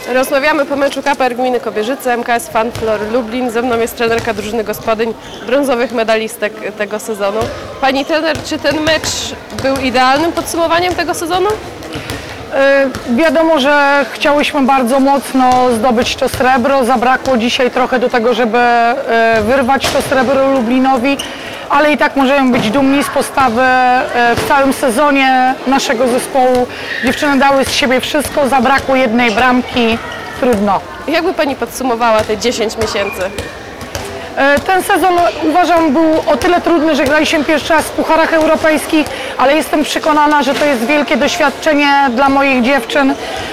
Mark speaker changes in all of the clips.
Speaker 1: Rozmawiamy po meczu KPR Gminy Kobierzyce, MKS Fanflor Lublin. Ze mną jest trenerka drużyny gospodyń, brązowych medalistek tego sezonu. Pani trener, czy ten mecz był idealnym podsumowaniem tego sezonu?
Speaker 2: Wiadomo, że chciałyśmy bardzo mocno zdobyć to srebro. Zabrakło dzisiaj trochę do tego, żeby wyrwać to srebro Lublinowi, ale i tak możemy być dumni z postawy w całym sezonie naszego zespołu. Dziewczyny dały z siebie wszystko, zabrakło jednej bramki, trudno.
Speaker 1: Jak by Pani podsumowała te 10 miesięcy?
Speaker 2: Ten sezon uważam był o tyle trudny, że graliśmy pierwszy raz w pucharach europejskich, ale jestem przekonana, że to jest wielkie doświadczenie dla moich dziewczyn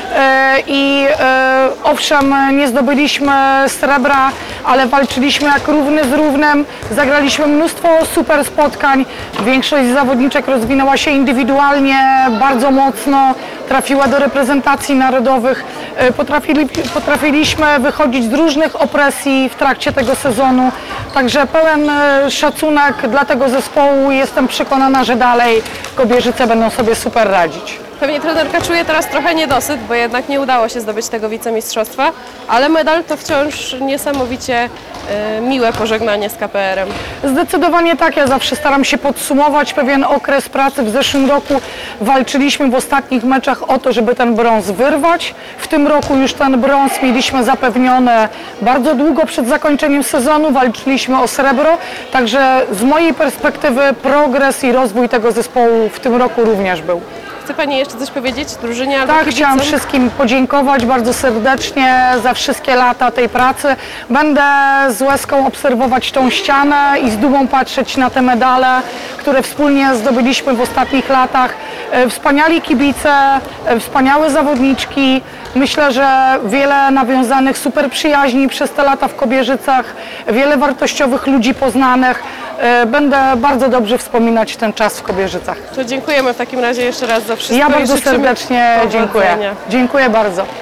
Speaker 2: i owszem, nie zdobyliśmy srebra, ale walczyliśmy jak równy z równym, zagraliśmy mnóstwo super spotkań, większość zawodniczek rozwinęła się indywidualnie bardzo mocno, trafiła do reprezentacji narodowych, potrafiliśmy wychodzić z różnych opresji w trakcie tego sezonu, także pełen szacunek dla tego zespołu i jestem przekonana, że dalej Kobierzyce będą sobie super radzić.
Speaker 1: Pewnie trenerka czuje teraz trochę niedosyt, bo jednak nie udało się zdobyć tego wicemistrzostwa, ale medal to wciąż niesamowicie miłe pożegnanie z KPR-em.
Speaker 2: Zdecydowanie tak, ja zawsze staram się podsumować pewien okres pracy. W zeszłym roku walczyliśmy w ostatnich meczach o to, żeby ten brąz wyrwać. W tym roku już ten brąz mieliśmy zapewniony bardzo długo przed zakończeniem sezonu, walczyliśmy o srebro, także z mojej perspektywy progres i rozwój tego zespołu w tym roku również był.
Speaker 1: Chce Pani jeszcze coś powiedzieć drużynie albo
Speaker 2: Tak,
Speaker 1: kibicom?
Speaker 2: chciałam wszystkim podziękować bardzo serdecznie za wszystkie lata tej pracy. Będę z łezką obserwować tą ścianę i z dumą patrzeć na te medale, które wspólnie zdobyliśmy w ostatnich latach. Wspaniali kibice, wspaniałe zawodniczki. Myślę, że wiele nawiązanych super przyjaźni przez te lata w Kobierzycach, wiele wartościowych ludzi poznanych. Będę bardzo dobrze wspominać ten czas w Kobierzycach.
Speaker 1: To dziękujemy w takim razie jeszcze raz za wszystko.
Speaker 2: Ja bardzo
Speaker 1: i życzymy
Speaker 2: serdecznie dziękuję.
Speaker 1: powodzenia.
Speaker 2: Dziękuję bardzo.